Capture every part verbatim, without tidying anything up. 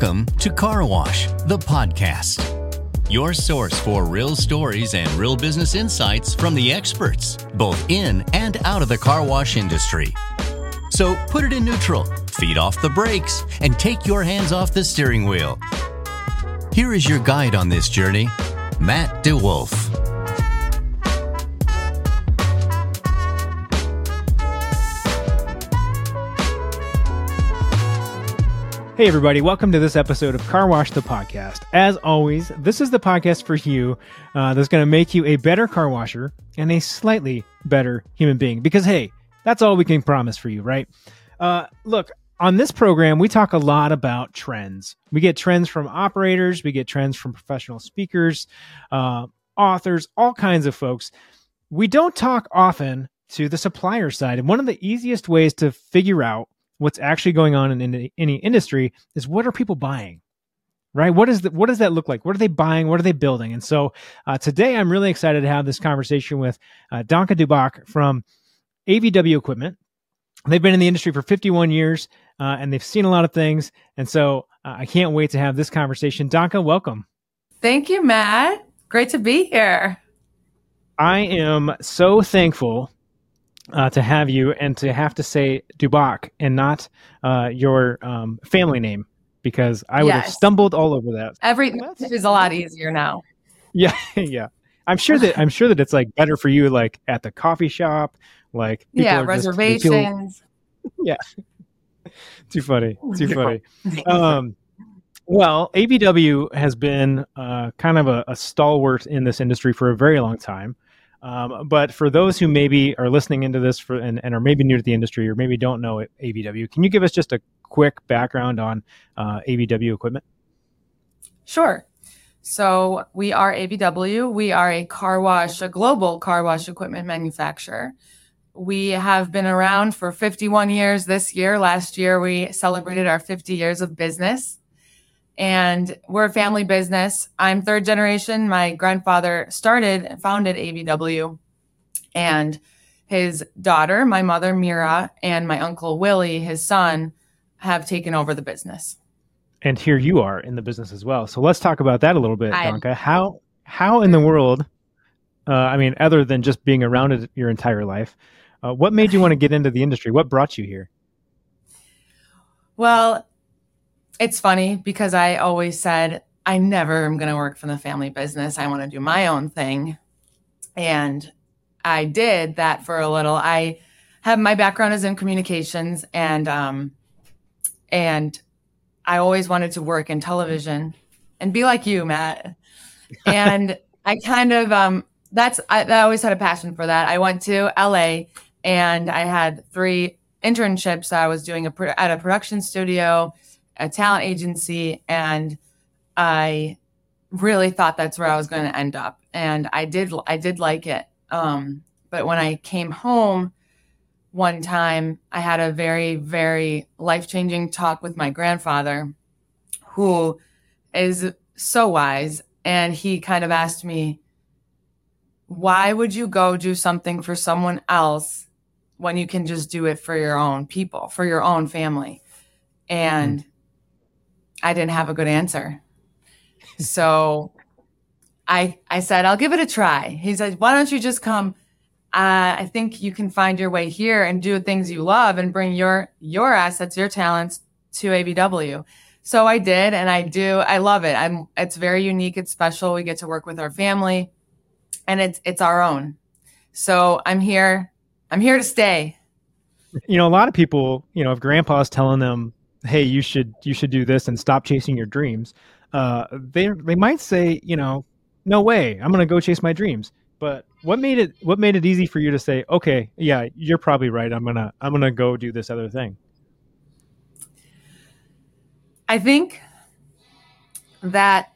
Welcome to Car Wash, the podcast. Your source for real stories and real business insights from the experts, both in and out of the car wash industry. So put it in neutral, feet off the brakes, and take your hands off the steering wheel. Here is your guide on this journey, Matt DeWolf. Hey everybody, welcome to this episode of Car Wash the Podcast. As always, this is the podcast for you uh, that's going to make you a better car washer and a slightly better human being. Because hey, that's all we can promise for you, right? Uh, look, on this program, we talk a lot about trends. We get trends from operators, we get trends from professional speakers, uh, authors, all kinds of folks. We don't talk often to the supplier side. And one of the easiest ways to figure out what's actually going on in, in any industry is what are people buying, right? What is the, what does that look like? What are they buying? What are they building? And so uh, today I'm really excited to have this conversation with uh, Danka Dubak from A V W Equipment. They've been in the industry for fifty-one years uh, and they've seen a lot of things. And so uh, I can't wait to have this conversation. Danka, welcome. Thank you, Matt. Great to be here. I am so thankful Uh, to have you and to have to say Dubak and not uh, your um, family name, because I would yes. have stumbled all over that. Everything is a lot easier now. Yeah, yeah. I'm sure that I'm sure that it's like better for you, like at the coffee shop, like yeah, reservations. Just, feel, yeah, too funny, too funny. Um, well, A V W has been uh, kind of a, a stalwart in this industry for a very long time. Um, but for those who maybe are listening into this for, and, and are maybe new to the industry or maybe don't know A V W, can you give us just a quick background on uh, A V W Equipment? Sure. So we are A V W. We are a car wash, a global car wash equipment manufacturer. We have been around for fifty-one years this year. Last year, we celebrated our fifty years of business. And we're a family business. I'm third generation. My grandfather started and founded A V W. And his daughter, my mother, Mira, and my uncle, Willie, his son, have taken over the business. And here you are in the business as well. So let's talk about that a little bit, Danka. How, how in the world, uh, I mean, other than just being around it your entire life, uh, what made you want to get into the industry? What brought you here? Well, it's funny because I always said, I never am going to work for the family business. I want to do my own thing. And I did that for a little. I have my background is in communications and, um, and I always wanted to work in television and be like you, Matt. And I kind of, um, that's, I, I always had a passion for that. I went to L A and I had three internships. I was doing a, at a production studio, a talent agency, and I really thought that's where I was going to end up. And I did, I did like it. Um, but when I came home one time, I had a very, very life-changing talk with my grandfather, who is so wise. And he kind of asked me, why would you go do something for someone else when you can just do it for your own people, for your own family? And mm-hmm. I didn't have a good answer. So I I said, I'll give it a try. He said, why don't you just come? Uh, I think you can find your way here and do things you love and bring your your assets, your talents to A V W. So I did, and I do. I love it. I'm. It's very unique. It's special. We get to work with our family, and it's it's our own. So I'm here. I'm here to stay. You know, a lot of people, you know, if grandpa's telling them, hey, you should you should do this and stop chasing your dreams, uh, they they might say, you know, no way, I'm going to go chase my dreams. But what made it what made it easy for you to say, okay, yeah, you're probably right. I'm gonna I'm gonna go do this other thing? I think that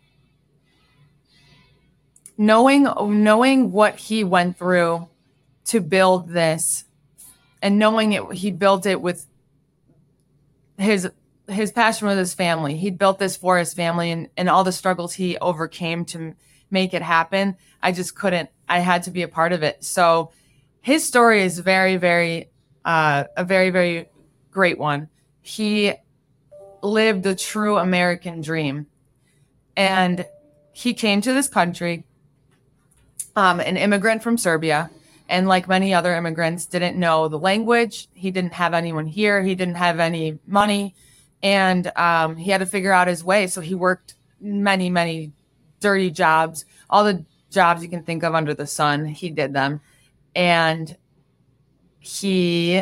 knowing knowing what he went through to build this, and knowing it, he built it with his his passion with his family. He'd built this for his family, and, and all the struggles he overcame to make it happen. I just couldn't, I had to be a part of it. So his story is very, very, uh, a very, very great one. He lived the true American dream. And he came to this country, um, an immigrant from Serbia, and like many other immigrants, didn't know the language. He didn't have anyone here. He didn't have any money. And um, he had to figure out his way. So he worked many, many dirty jobs, all the jobs you can think of under the sun. He did them. And he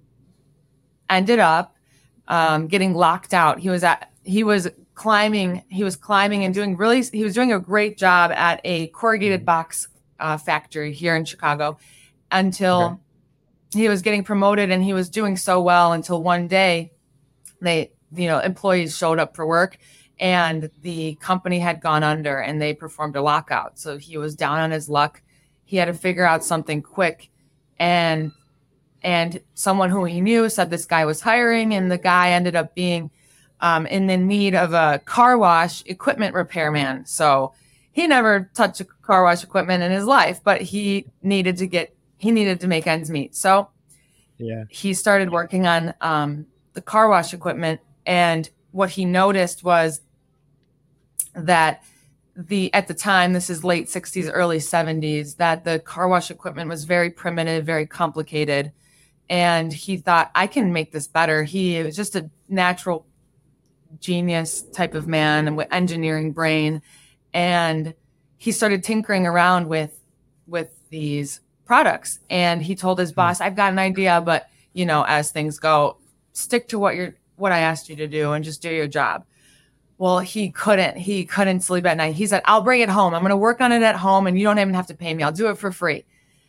ended up um, getting locked out. He was at, he was climbing, he was climbing and doing really, he was doing a great job at a corrugated box uh, factory here in Chicago until okay. he was getting promoted, and he was doing so well until one day they, you know, employees showed up for work and the company had gone under and they performed a lockout. So he was down on his luck. He had to figure out something quick. And, and someone who he knew said this guy was hiring, and the guy ended up being um, in the need of a car wash equipment repairman. So he never touched a car wash equipment in his life, but he needed to get, he needed to make ends meet. So yeah, he started working on um, the car wash equipment. And what he noticed was that the, at the time, this is late sixties, early seventies, that the car wash equipment was very primitive, very complicated. And he thought, I can make this better. He was just a natural genius type of man with engineering brain. And he started tinkering around with, with these products. And he told his boss, I've got an idea, but you know, as things go, stick to what you're, what I asked you to do and just do your job. Well, he couldn't, he couldn't sleep at night. He said, I'll bring it home. I'm going to work on it at home and you don't even have to pay me. I'll do it for free.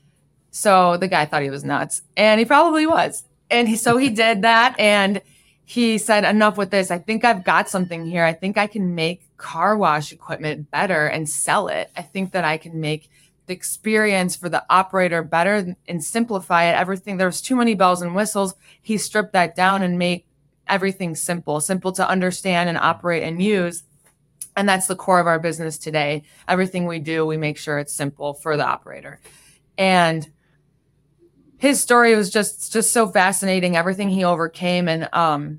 So the guy thought he was nuts, and he probably was. And he, so he did that. And he said, enough with this. I think I've got something here. I think I can make car wash equipment better and sell it. I think that I can make the experience for the operator better and simplify it. Everything, there was too many bells and whistles. He stripped that down and made everything simple, simple to understand and operate and use. And that's the core of our business today. Everything we do, we make sure it's simple for the operator. And his story was just, just so fascinating, everything he overcame. And, um,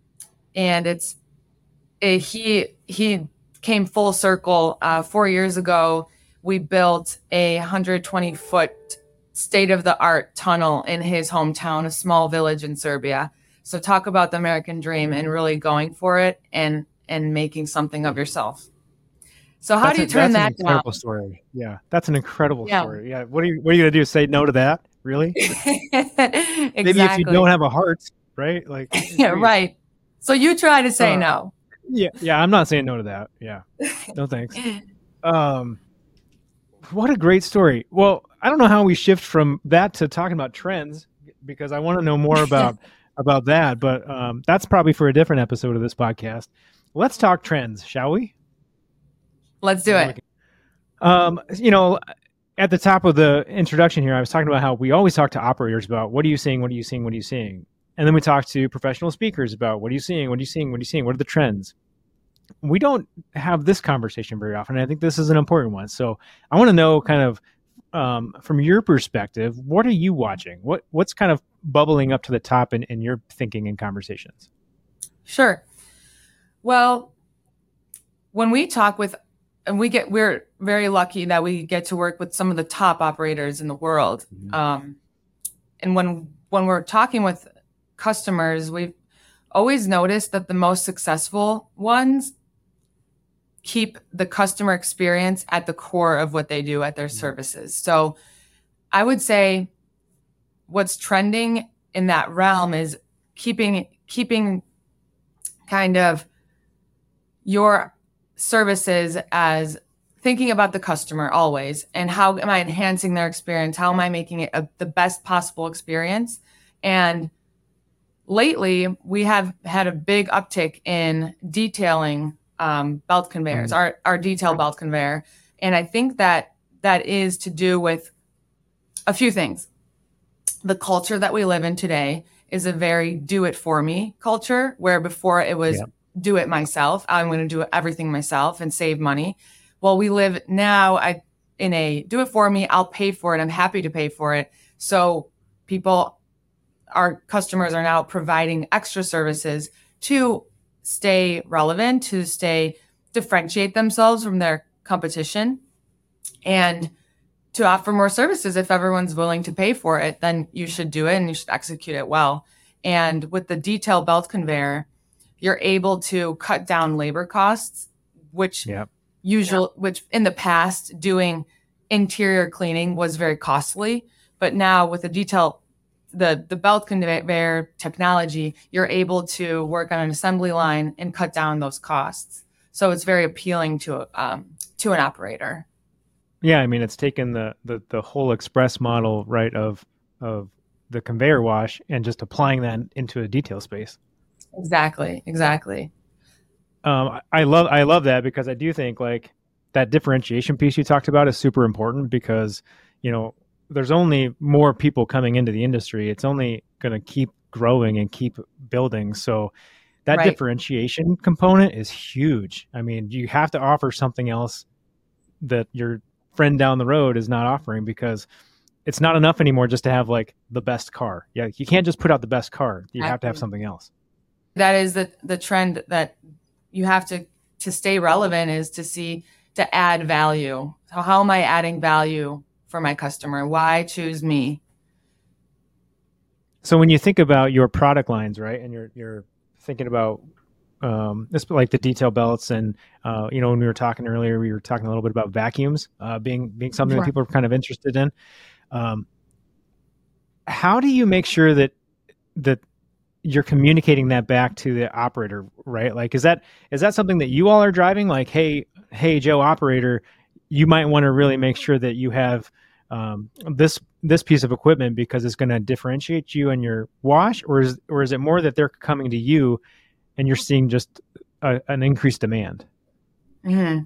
and it's, it, he, he came full circle. Uh, four years ago, we built a one hundred twenty foot state of the art tunnel in his hometown, a small village in Serbia. So talk about the American dream and really going for it and, and making something of yourself. So how that's do you a, turn that's that an incredible down? Story. Yeah. That's an incredible Yeah. story. Yeah. What are you, what are you going to do? Say no to that? Really? Exactly. Maybe if you don't have a heart, right? Like, yeah, right. So you try to say uh, no. Yeah. Yeah. I'm not saying no to that. Yeah. No, thanks. Um, what a great story. Well, I don't know how we shift from that to talking about trends, because I want to know more about, about that, but um, that's probably for a different episode of this podcast. Let's talk trends, shall we? Let's do it. Um, you know, at the top of the introduction here, I was talking about how we always talk to operators about what are you seeing, what are you seeing, what are you seeing? And then we talk to professional speakers about what are you seeing, what are you seeing, what are you seeing, what are the trends? We don't have this conversation very often. I think this is an important one. So I want to know kind of um, from your perspective, what are you watching? What What's kind of bubbling up to the top in, in your thinking and conversations? Sure. Well, when we talk with And we get, we're very lucky that we get to work with some of the top operators in the world. Mm-hmm. Um, and when, when we're talking with customers, we've always noticed that the most successful ones keep the customer experience at the core of what they do at their mm-hmm. services. So I would say what's trending in that realm is keeping, keeping kind of your services as thinking about the customer always, and how am I enhancing their experience? How am I making it a, the best possible experience? And lately we have had a big uptick in detailing um, belt conveyors, mm-hmm. our, our detail belt conveyor. And I think that that is to do with a few things. The culture that we live in today is a very do it for me culture, where before it was, yeah. do it myself. I'm going to do everything myself and save money. Well, we live now I, in a do it for me. I'll pay for it. I'm happy to pay for it. So people, our customers are now providing extra services to stay relevant, to stay differentiate themselves from their competition, and to offer more services. If everyone's willing to pay for it, then you should do it and you should execute it well. And with the detail belt conveyor, you're able to cut down labor costs, which Yep. usual, which in the past doing interior cleaning was very costly. But now with the detail, the, the belt conveyor technology, you're able to work on an assembly line and cut down those costs. So it's very appealing to um, to an operator. Yeah, I mean, it's taken the, the, the whole express model, right, of of the conveyor wash and just applying that into a detail space. Exactly, exactly. Um, I love I love that, because I do think like that differentiation piece you talked about is super important, because, you know, there's only more people coming into the industry. It's only going to keep growing and keep building. So that Right. differentiation component is huge. I mean, you have to offer something else that your friend down the road is not offering, because it's not enough anymore just to have like the best car. Yeah, you can't just put out the best car. You have to have something else. That is the the trend that you have to to stay relevant, is to see to add value. So how am I adding value for my customer? Why choose me? So when you think about your product lines, right, and you're you're thinking about um, this, like the detail belts, and uh, you know, when we were talking earlier, we were talking a little bit about vacuums uh, being being something Sure. that people are kind of interested in. Um, how do you make sure that that you're communicating that back to the operator, right? Like, is that is that something that you all are driving? Like, hey, hey, Joe, operator, you might want to really make sure that you have um, this this piece of equipment, because it's going to differentiate you and your wash, or is or is it more that they're coming to you and you're seeing just a, an increased demand? Mhm.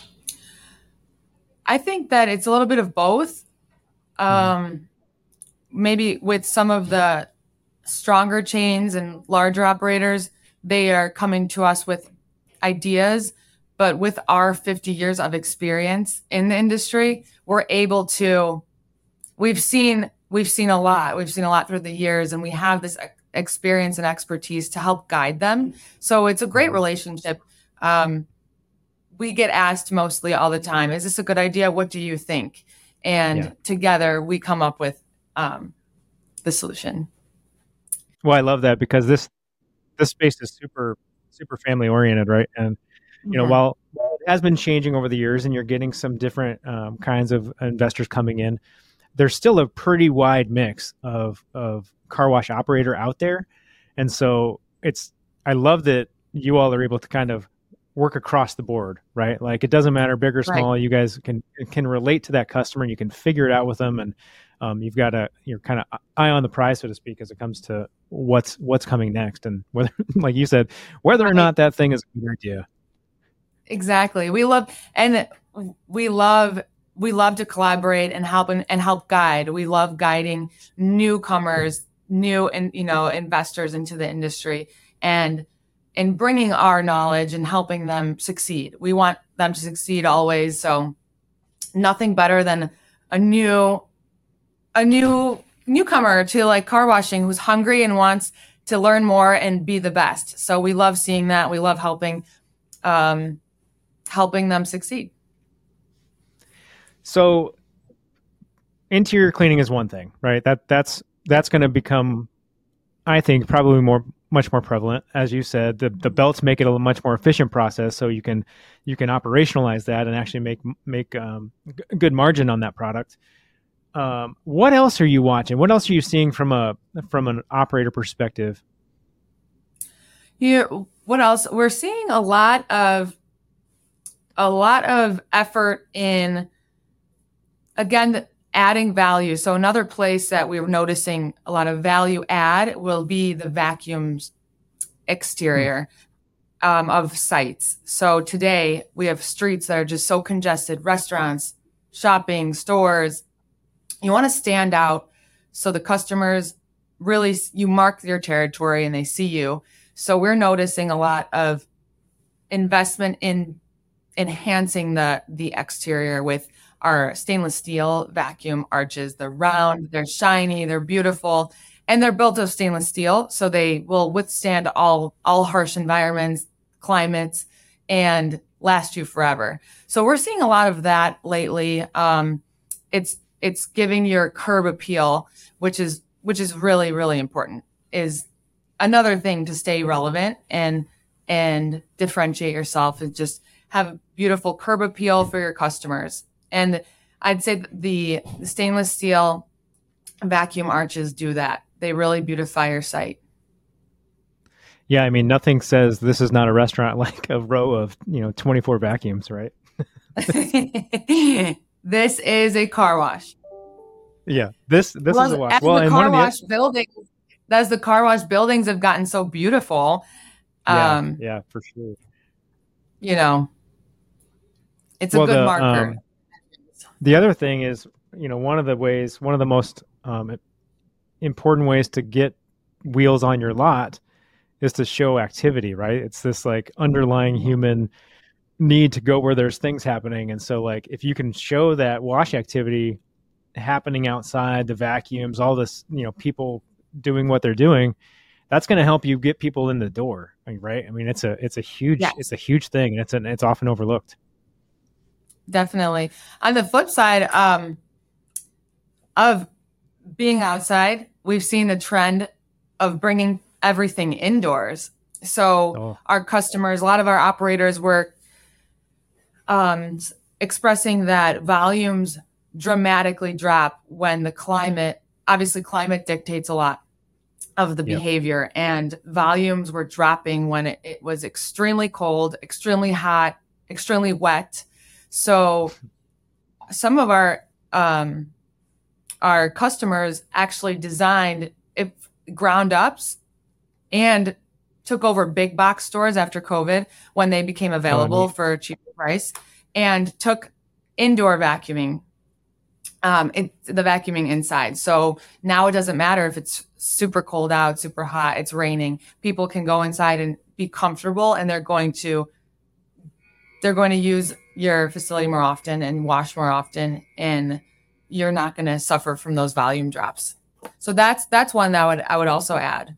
I think that it's a little bit of both. Um, maybe with some of the stronger chains and larger operators, they are coming to us with ideas. But with our fifty years of experience in the industry, we're able to, we've seen, we've seen a lot. We've seen a lot through the years, and we have this ex- experience and expertise to help guide them. So it's a great relationship. Um, we get asked mostly all the time, is this a good idea? What do you think? And Yeah. together we come up with um, the solution. Well, I love that, because this this space is super super family oriented, right? And you know, Mhm. while, while it has been changing over the years, and you're getting some different um, kinds of investors coming in, there's still a pretty wide mix of of car wash operator out there. And so it's, I love that you all are able to kind of work across the board, right? Like, it doesn't matter big or Right. small. You guys can can relate to that customer, and you can figure it out with them. And um, you've got a, you're kind of eye on the prize, so to speak, as it comes to what's what's coming next, and whether, like you said, whether or Right. not that thing is a good idea. Exactly. We love, and we love, we love to collaborate and help and, and help guide. We love guiding newcomers, new and, you know, investors into the industry, and and bringing our knowledge and helping them succeed. We want them to succeed always. So nothing better than a new, a new newcomer to like car washing who's hungry and wants to learn more and be the best. So we love seeing that. We love helping, um, helping them succeed. So interior cleaning is one thing, right? That that's that's going to become, I think, probably more much more prevalent. As you said, the the belts make it a much more efficient process, so you can you can operationalize that and actually make make um, g- good margin on that product. Um, what else are you watching? What else are you seeing from a from an operator perspective? Yeah. What else? We're seeing a lot of a lot of effort in, again, adding value. So another place that we're noticing a lot of value add will be the vacuums exterior um, of sites. So today we have streets that are just so congested, restaurants, shopping, stores. You want to stand out so the customers really, you mark your territory and they see you. So we're noticing a lot of investment in enhancing the the exterior with our stainless steel vacuum arches. They're round, they're shiny, they're beautiful, and they're built of stainless steel, so they will withstand all all harsh environments, climates, and last you forever. So we're seeing a lot of that lately. Um, it's it's giving your curb appeal, which is which is really really important. Is another thing to stay relevant and and differentiate yourself, is just have a beautiful curb appeal for your customers. And I'd say the, the stainless steel vacuum arches do that. They really beautify your site. Yeah, I mean, nothing says this is not a restaurant like a row of, you know, twenty-four vacuums, right? This is a car wash. Yeah, this this well, is a wash. As well, the and car one wash of the buildings, as the car wash buildings have gotten so beautiful, yeah, um, yeah, for sure. You know, it's a well, good the, marker. Um, the other thing is, you know, one of the ways, one of the most um, important ways to get wheels on your lot is to show activity, right? It's this like underlying human need to go where there's things happening. And so like, if you can show that wash activity happening outside, the vacuums, all this, you know, people doing what they're doing, that's going to help you get people in the door, right? I mean, it's a, it's a huge, yes. it's a huge thing. And it's an, it's often overlooked. Definitely. On the flip side, um, of being outside, we've seen a trend of bringing everything indoors. So oh. our customers, a lot of our operators were um, expressing that volumes dramatically drop when the climate, obviously climate dictates a lot of the yep. behavior, and volumes were dropping when it, it was extremely cold, extremely hot, extremely wet. So some of our um, our customers actually designed if ground ups and took over big box stores after COVID when they became available oh, for a cheaper price, and took indoor vacuuming, um, it, the vacuuming inside. So now it doesn't matter if it's super cold out, super hot, it's raining. People can go inside and be comfortable, and they're going to they're going to use your facility more often and wash more often, and you're not going to suffer from those volume drops. So that's that's one that I would I would also add.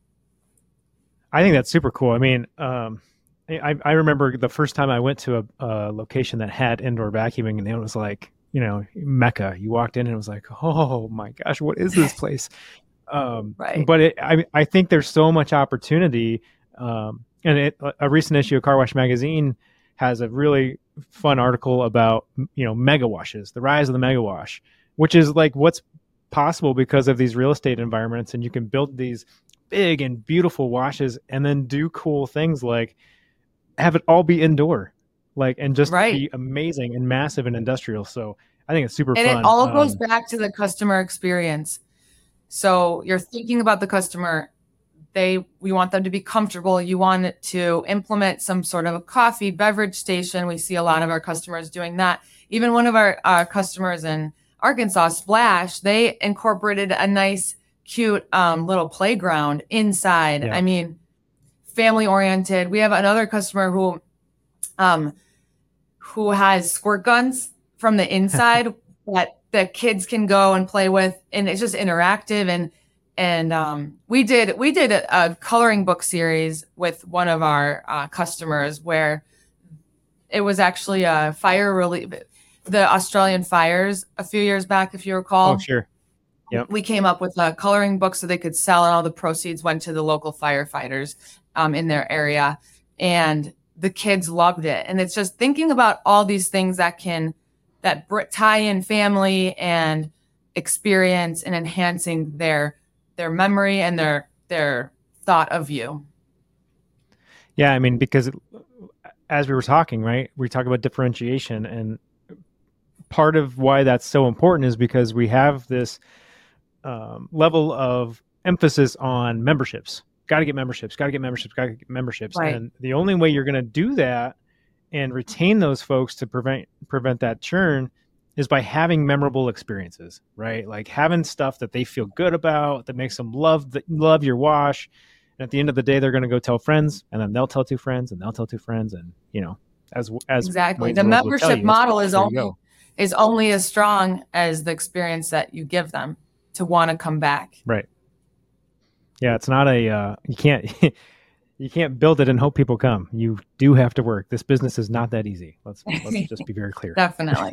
I think that's super cool. I mean, um, I I remember the first time I went to a, a location that had indoor vacuuming, and it was like, you know, Mecca. You walked in and it was like, oh my gosh, what is this place? Um, right. But it, I I think there's so much opportunity. Um, and it, a recent issue of Car Wash Magazine has a really fun article about, you know, mega washes, the rise of the mega wash, which is like what's possible because of these real estate environments. And you can build these big and beautiful washes and then do cool things like have it all be indoor, like, and just right. be amazing and massive and industrial. So I think it's super and fun. And it all um, goes back to the customer experience. So you're thinking about the customer. They, we want them to be comfortable. You want it to implement some sort of a coffee beverage station. We see a lot of our customers doing that. Even one of our uh, customers in Arkansas, Splash, they incorporated a nice, cute um, little playground inside. Yeah. I mean, family oriented. We have another customer who, um, who has squirt guns from the inside that the kids can go and play with, and it's just interactive. And and um, we did we did a, a coloring book series with one of our uh, customers where it was actually a fire relief. The Australian fires a few years back, if you recall. Oh, sure. Yep. We came up with a coloring book so they could sell, and all the proceeds went to the local firefighters um, in their area. And the kids loved it. And it's just thinking about all these things that can that tie in family and experience and enhancing their their memory and their their thought of you. Yeah, I mean, because as we were talking, right, we talk about differentiation, and part of why that's so important is because we have this um, level of emphasis on memberships. Got to get memberships, got to get memberships, got to get memberships. Right. And the only way you're going to do that and retain those folks to prevent prevent that churn is by having memorable experiences, right? Like having stuff that they feel good about, that makes them love the, love your wash. And at the end of the day, they're going to go tell friends, and then they'll tell two friends, and they'll tell two friends, and you know, as as exactly the membership you, model is only is only as strong as the experience that you give them to want to come back. Right. Yeah, it's not a uh, you can't you can't build it and hope people come. You do have to work. This business is not that easy. Let's let's just be very clear. Definitely.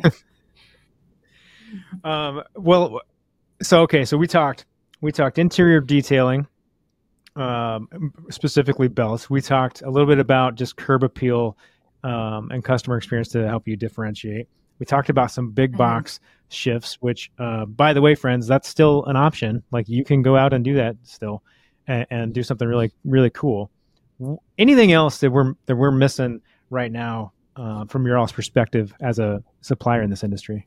um, well, so okay, so we talked we talked interior detailing, um, specifically belts. We talked a little bit about just curb appeal um, and customer experience to help you differentiate. We talked about some big box mm-hmm. shifts, which, uh, by the way, friends, that's still an option. Like you can go out and do that still, and, and do something really, really cool. Anything else that we're that we're missing right now uh, from your all's perspective as a supplier in this industry?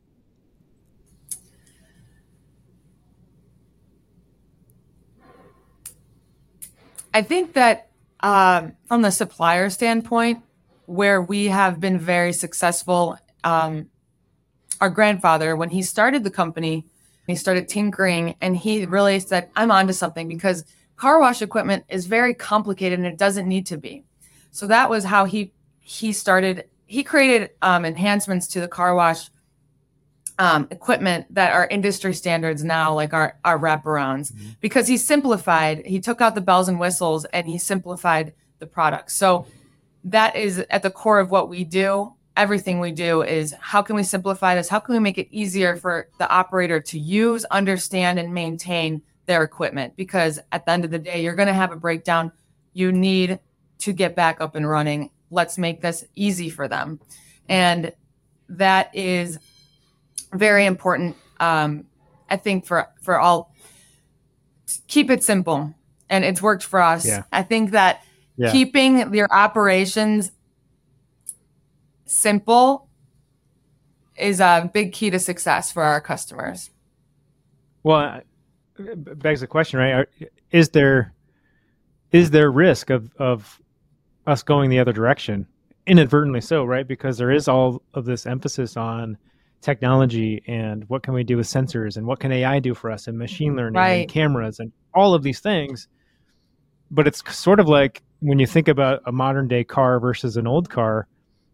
I think that um, from the supplier standpoint, where we have been very successful, um, our grandfather, when he started the company, he started tinkering, and he really said, I'm onto something, because car wash equipment is very complicated and it doesn't need to be. So that was how he he started. He created um, enhancements to the car wash um, equipment that are industry standards now, like our, our wraparounds, mm-hmm. because he simplified. He took out the bells and whistles and he simplified the product. So that is at the core of what we do. Everything we do is how can we simplify this? How can we make it easier for the operator to use, understand, and maintain their equipment? Because at the end of the day, you're going to have a breakdown. You need to get back up and running. Let's make this easy for them. And that is very important. Um, I think for, for all, keep it simple. And it's worked for us. Yeah. I think that yeah. keeping your operations simple is a big key to success for our customers. Well, it begs the question, right? Is there is there risk of, of us going the other direction? Inadvertently so, right? Because there is all of this emphasis on technology and what can we do with sensors and what can A I do for us and machine learning right. and cameras and all of these things. But it's sort of like when you think about a modern day car versus an old car,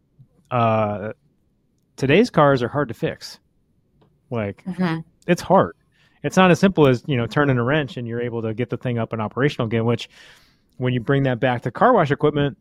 uh, today's cars are hard to fix. Like mm-hmm. it's hard. It's not as simple as, you know, turning a wrench and you're able to get the thing up and operational again, which when you bring that back to car wash equipment,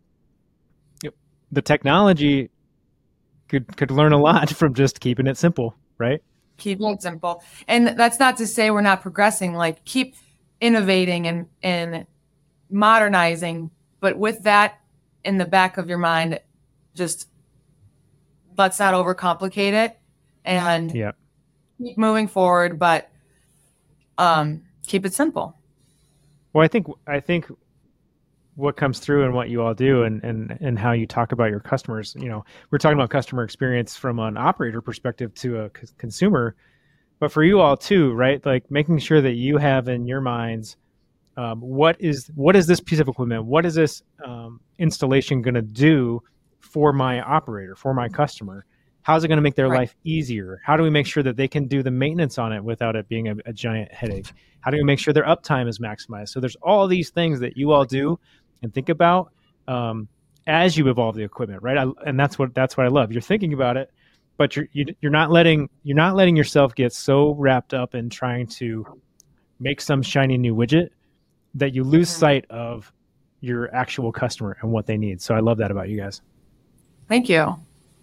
the technology could, could learn a lot from just keeping it simple, right? Keeping it simple. And that's not to say we're not progressing, like keep innovating and, and modernizing, but with that in the back of your mind, just let's not overcomplicate it and yeah. keep moving forward, but um, keep it simple. Well, I think I think what comes through and what you all do and, and, and how you talk about your customers, you know, we're talking about customer experience from an operator perspective to a c- consumer, but for you all too, right? Like making sure that you have in your minds, um, what is what is this piece of equipment? What is this um, installation going to do for my operator, for my customer? How's it going to make their right. life easier? How do we make sure that they can do the maintenance on it without it being a, a giant headache? How do we make sure their uptime is maximized? So there's all these things that you all do and think about um, as you evolve the equipment, right? I, and that's what that's what I love. You're thinking about it, but you're you, you're not letting you're not letting yourself get so wrapped up in trying to make some shiny new widget that you lose mm-hmm. sight of your actual customer and what they need. So I love that about you guys. Thank you.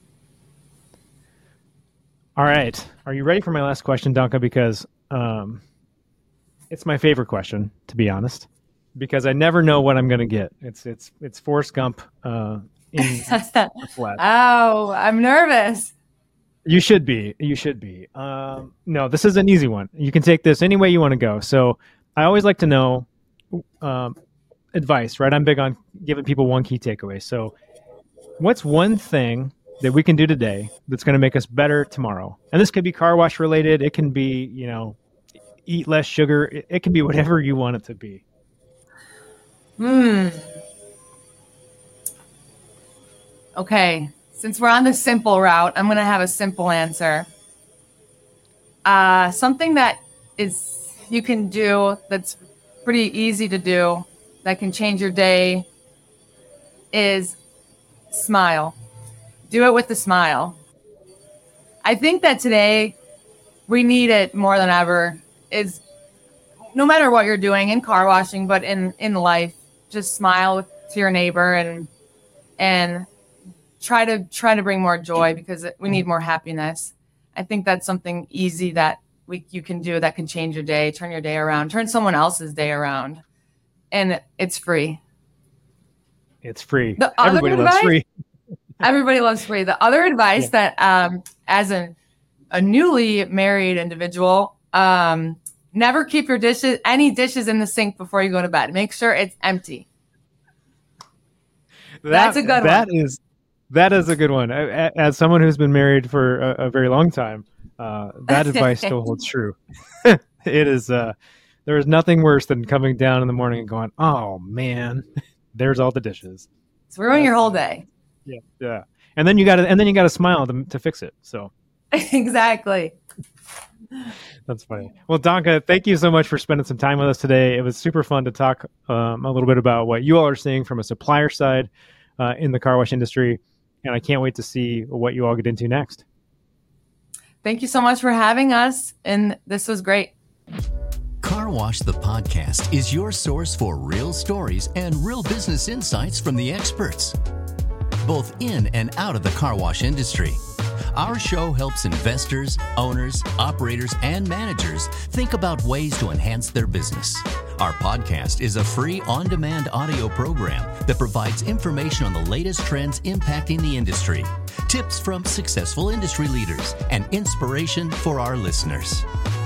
All right. Are you ready for my last question, Danka? Because um, it's my favorite question, to be honest, because I never know what I'm going to get. It's it's it's Forrest Gump uh, in the flat. Oh, I'm nervous. You should be. You should be. Um, no, this is an easy one. You can take this any way you want to go. So I always like to know um, advice, right? I'm big on giving people one key takeaway. So what's one thing that we can do today that's going to make us better tomorrow? And this could be car wash related. It can be, you know, eat less sugar. It, it can be whatever you want it to be. Hmm. Okay. Since we're on the simple route, I'm going to have a simple answer. Uh, something that is you can do that's pretty easy to do that can change your day is smile. Do it with a smile. I think that today we need it more than ever. Is no matter what you're doing in car washing, but in, in life, just smile to your neighbor and, and try to try to bring more joy, because we need more happiness. I think that's something easy that we, you can do that can change your day, turn your day around, turn someone else's day around. And it's free. It's free. The Everybody advice, loves free. Everybody loves free. The other advice yeah. that um, as a, a newly married individual, um, never keep your dishes, any dishes in the sink before you go to bed. Make sure it's empty. That, That's a good that one. Is, that is a good one. As someone who's been married for a, a very long time, uh, that advice still holds true. It is, uh, there is nothing worse than coming down in the morning and going, oh man, there's all the dishes. It's ruining your whole day. Yeah. Yeah. And then you got to, and then you got to smile to, to fix it. So exactly. That's funny. Well, Danka, thank you so much for spending some time with us today. It was super fun to talk um, a little bit about what you all are seeing from a supplier side uh, in the car wash industry. And I can't wait to see what you all get into next. Thank you so much for having us. And this was great. Car Wash the Podcast is your source for real stories and real business insights from the experts, both in and out of the car wash industry. Our show helps investors, owners, operators, and managers think about ways to enhance their business. Our podcast is a free on-demand audio program that provides information on the latest trends impacting the industry, tips from successful industry leaders, and inspiration for our listeners.